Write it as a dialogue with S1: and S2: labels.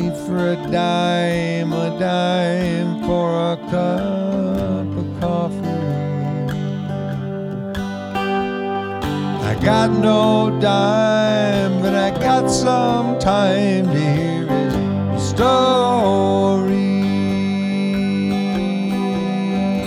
S1: for a dime for a cup of coffee. I got no dime, but I got some time to hear his story.